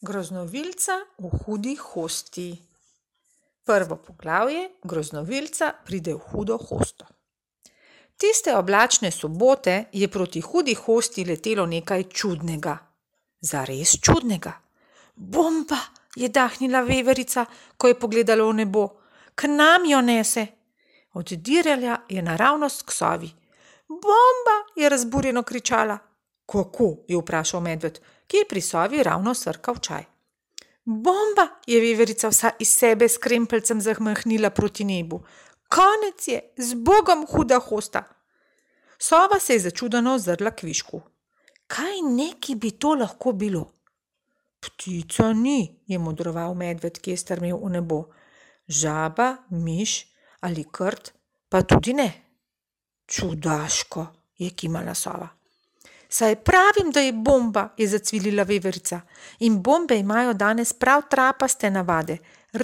Groznovilca v hudi hosti. Prvo poglavje, groznovilca pride v hudo hosto. Tiste oblačne sobote je proti hudi hosti letelo nekaj čudnega. Zares čudnega. Bomba, je dahnila veverica, ko je pogledala v nebo. K nam jo nese. Oddirjala je naravnost k sovi. Bomba, je razburjeno kričala. Kako, je vprašal medved, ki je pri sovi ravno srkal čaj. Bomba, je veverica vsa iz sebe s krempeljcem zahmahnila proti nebu. Konec je, z Bogom huda hosta. Sova se je začudeno ozrla k višku. Kaj neki bi to lahko bilo? Ptica ni, je modroval medved, ki je strmel v nebo. Žaba, miš ali krt, pa tudi ne. Čudaško, je kimala sova. Saj pravim, da je bomba, je zacvilila veverica. In bombe imajo danes prav trapaste navade.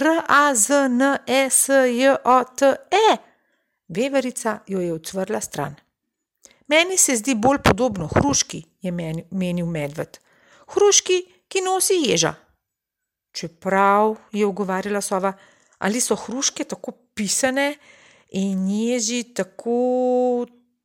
R-A-Z-N-E-S-J-O-T-E. Veverica jo je ucvrla stran. Meni se zdi bolj podobno hruški, je menil medved. Hruški, ki nosi ježa. Čeprav, je ugovarjala sova, ali so hruške tako pisane in ježi tako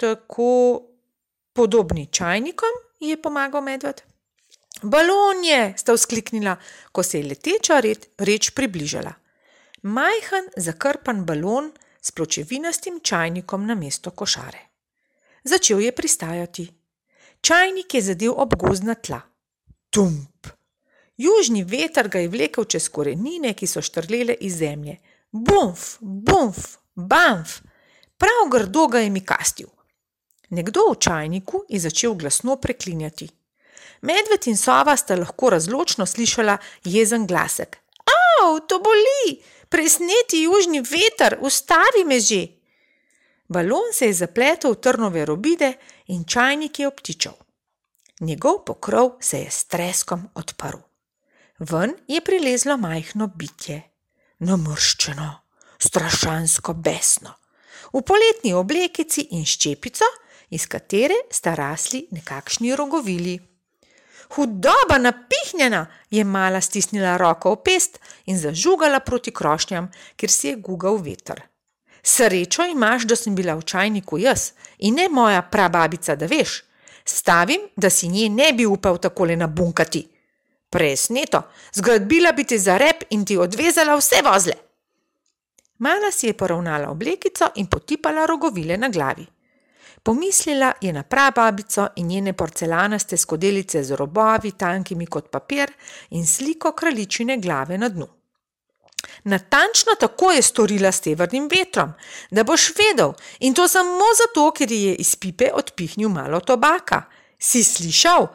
podobni čajnikom, je pomagal medved. Balon je, sta vzkliknila, ko se je leteča reč približala. Majhen, zakrpan balon s pločevinastim čajnikom namesto košare. Začel je pristajati. Čajnik je zadel ob gozdna tla. Tump! Južni veter ga je vlekel čez korenine, ki so štrlele iz zemlje. Bumf, bumf, bamf! Prav grdo ga je mikastil. Nekdo v čajniku je začel glasno preklinjati. Medved in sova sta lahko razločno slišala jezen glasek. Au, to boli! Presneti južni veter, ustavi me že! Balon se je zapletel v trnove robide in čajnik je obtičal. Njegov pokrov se je s treskom odprl. Ven je prilezlo majhno bitje. Namrščeno, strašansko besno. V poletni oblekici in ščepico, iz katere sta rasli nekakšni rogovili. Hudoba napihnjena, je mala stisnila roko v pest in zažugala proti krošnjam, kjer si je gugal veter. Srečo imaš, da sem bila v čajniku jaz in ne moja prababica, da veš. Stavim, da si nje ne bi upal takole nabunkati. Presneto, zgradbila bi te za rep in ti odvezala vse vozle. Mala si je poravnala oblekico in potipala rogovile na glavi. Pomislila je na prababico in njene porcelanaste skodelice z robovi, tankimi kot papir, in sliko kraljičine glave na dnu. Natančno tako je storila s severnim vetrom, da boš vedel, in to samo zato, ker je iz pipe odpihnil malo tobaka. Si slišal?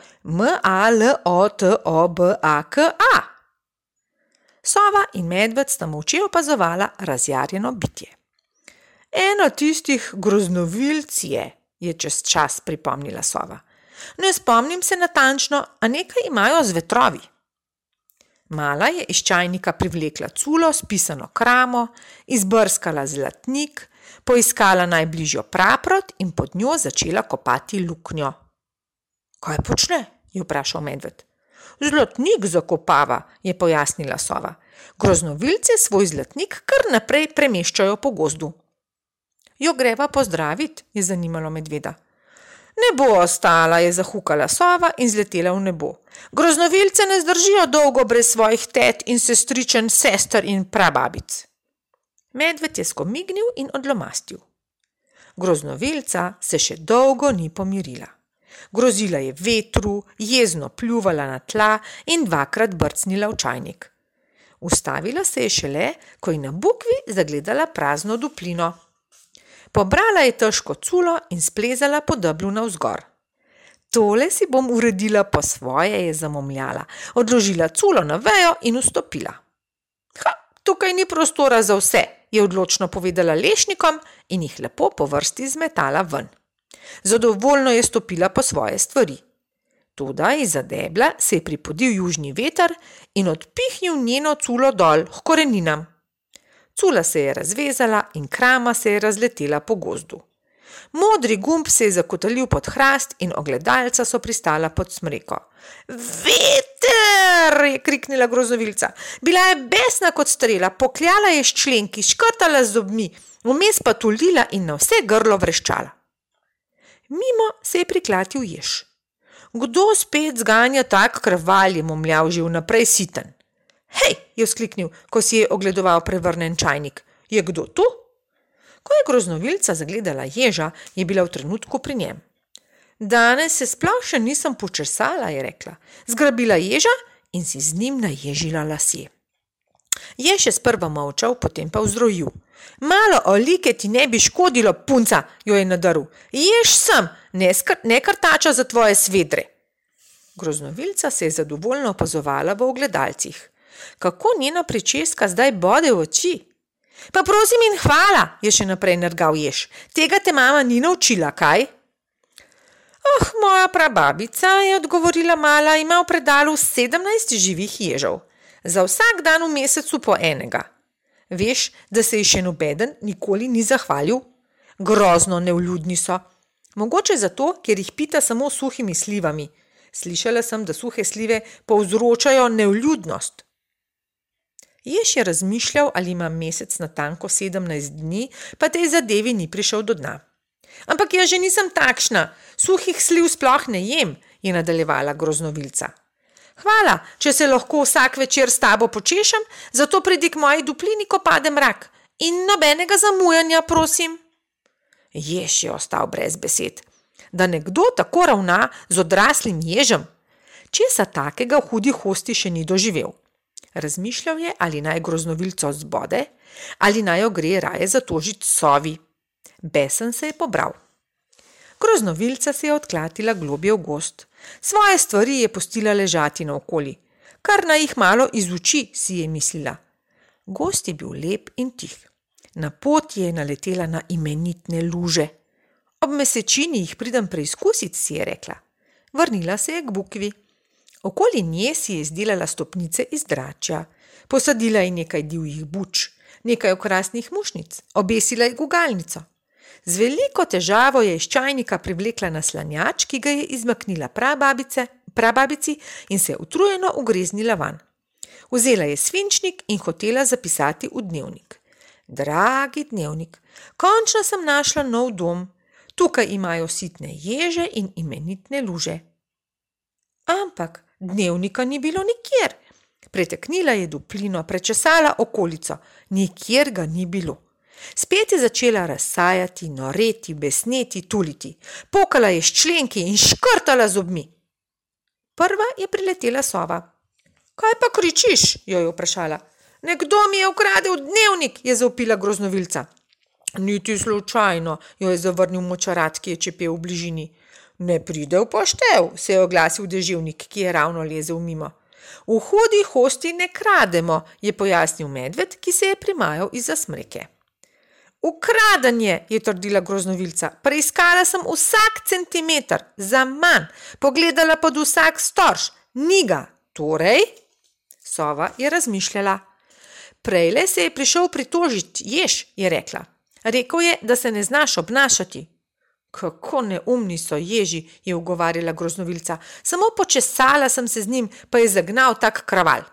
M-A-L-O-T-O-B-A-K-A. Sova in medved sta molče opazovala razjarjeno bitje. Eno tistih groznovilc je čez čas pripomnila sova. Ne spomnim se natančno, a nekaj imajo z vetrovi. Mala je iz čajnika privlekla culo s pisano kramo, izbrskala zlatnik, poiskala najbližjo praprot in pod njo začela kopati luknjo. Kaj počne? Je vprašal medved. Zlatnik zakopava, je pojasnila sova. Groznovilce svoj zlatnik kar naprej premeščajo po gozdu. Jo greva pozdravit, je zanimalo medveda. Ne bo ostala, je zahukala sova in zletela v nebo. Groznovilce ne zdržijo dolgo brez svojih tet in sestričen, sester in prababic. Medved je skomignil in odlomastil. Groznovilca se še dolgo ni pomirila. Grozila je vetru, jezno pljuvala na tla in dvakrat brcnila v čajnik. Ustavila se je šele, ko je na bukvi zagledala prazno duplino. Pobrala je težko culo in splezala po deblu navzgor. Tole si bom uredila po svoje, je zamomljala. Odložila culo na vejo in vstopila. Tukaj ni prostora za vse, je odločno povedala lešnikom in jih lepo po vrsti zmetala ven. Zadovoljno je stopila po svoje stvari. Toda izza debla se je pripodil južni veter in odpihnil njeno culo dol h koreninam. Cula se je razvezala in krama se je razletela po gozdu. Modri gumb se je zakotalil pod hrast in ogledalca so pristala pod smreko. Veter, je kriknila groznovilca. Bila je besna kot strela, pokljala je s členki, škrtala z zobmi, vmes pa tulila in na vse grlo vreščala. Mimo se je priklatil jež. Kdo spet zganja tak kraval, je momljal že vnaprej siten. Hej, je vzkliknil, ko si je ogledoval prevrnen čajnik. Je kdo tu? Ko je groznovilca zagledala ježa, je bila v trenutku pri njem. Danes se sploh še nisem počesala, je rekla. Zgrabila ježa in si z njim naježila lasje. Jež je sprva molčal, potem pa vzrojil. Malo olike ti ne bi škodilo, punca, jo je nadrl. Jež sem, ne krtača za tvoje svedre. Groznovilca se je zadovoljno opazovala v ogledalcih. Kako njena pričeska zdaj bode v oči? Pa prosim in hvala, je še naprej nergal jež. Tega te mama ni naučila, kaj? Moja prababica, je odgovorila mala, ima v predalu 17 živih ježov. Za vsak dan v mesecu po enega. Veš, da se ji še nobeden nikoli ni zahvalil? Grozno nevljudni so. Mogoče zato, ker jih pita samo suhimi slivami. Slišala sem, da suhe slive povzročajo nevljudnost. Jež je razmišljal, ali ima mesec natanko 17 dni, pa tej zadevi ni prišel do dna. Ampak jaz že nisem takšna, suhih sliv sploh ne jem, je nadaljevala groznovilca. Hvala, če se lahko vsak večer s tabo počešem, zato pridi k moji duplini, ko pade mrak. In nobenega zamujanja, prosim. Jež je ostal brez besed. Da nekdo tako ravna z odraslim ježem? Česa takega v hudi hosti še ni doživel. Razmišljal je, ali naj groznovilco zbode, ali naj jo gre raje zatožit sovi. Besen se je pobral. Groznovilca se je odklatila globje v gozd. Svoje stvari je pustila ležati naokoli. Kar naj jih malo izuči, si je mislila. Gozd je bil lep in tih. Na poti je naletela na imenitne luže. Ob mesečini jih pridem preizkusit, si je rekla. Vrnila se je k bukvi. Okoli nje si je izdelala stopnice iz dračja. Posadila je nekaj divjih buč, nekaj okrasnih mušnic, obesila je gugalnico. Z veliko težavo je iz čajnika privlekla naslanjač, ki ga je izmaknila prababici in se je utrujeno ugreznila van. Vzela je svinčnik in hotela zapisati v dnevnik. Dragi dnevnik, končno sem našla nov dom. Tukaj imajo sitne ježe in imenitne luže. Ampak dnevnika ni bilo nikjer. Preteknila je duplino, prečesala okolico. Nikjer ga ni bilo. Spet je začela razsajati, noreti, besneti, tuliti. Pokala je s členki in škrtala zobmi. Prva je priletela sova. Kaj pa kričiš, jo je vprašala. Nekdo mi je ukradel dnevnik, je zavpila groznovilca. Niti slučajno, jo je zavrnil močarat, ki je čepel v bližini. Ne pride v poštev, se je oglasil deževnik, ki je ravno lezel mimo. V hudi hosti ne krademo, je pojasnil medved, ki se je primajal izza smreke. Ukradanje, je trdila groznovilca. Preiskala sem vsak centimeter, za manj, pogledala pod vsak storž, ni ga. Torej? Sova je razmišljala. Prejle se je prišel pritožiti jež, je rekla. Rekel je, da se ne znaš obnašati. Kako neumni so ježi, je ugovarjala groznovilca. Samo počesala sem se z njim, pa je zagnal tak kraval.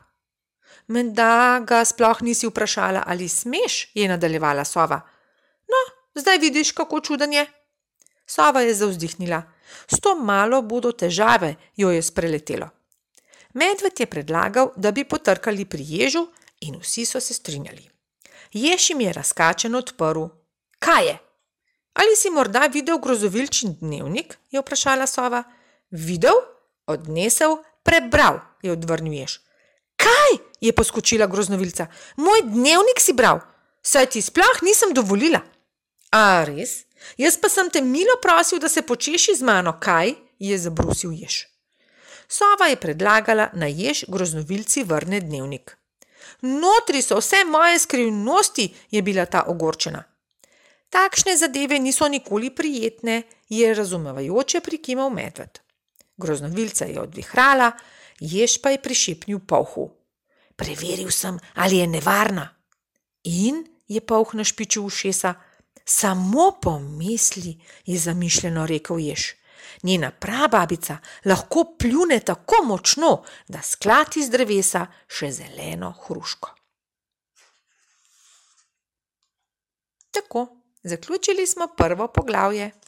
Menda ga sploh nisi vprašala, ali smeš, je nadaljevala sova. No, zdaj vidiš, kako čuden je. Sova je zavzdihnila. S to malo bodo težave, jo je spreletelo. Medved je predlagal, da bi potrkali pri ježu in vsi so se strinjali. Jež jim je razkačeno odprl. Kaj je? Ali si morda videl grozovilčin dnevnik, je vprašala sova. Videl, odnesel, prebral, je odvrnil jež. Kaj? Je poskočila groznovilca. Moj dnevnik si bral, saj ti sploh nisem dovolila. A res? Jaz pa sem te milo prosil, da se počeši z mano, kaj? Je zabrusil jež. Sova je predlagala, naj jež groznovilci vrne dnevnik. Notri so vse moje skrivnosti, je bila ta ogorčena. Takšne zadeve niso nikoli prijetne, je razumevajoče prikimal medved. Groznovilca je odvihrala, jež pa je prišepnil polhu. Preveril sem, ali je nevarna. In, je polh našpičil ušesa, Samo pomisli, je zamišljeno rekel jež. Njena prababica lahko pljune tako močno, da sklati z drevesa še zeleno hruško. Tako, zaključili smo prvo poglavje.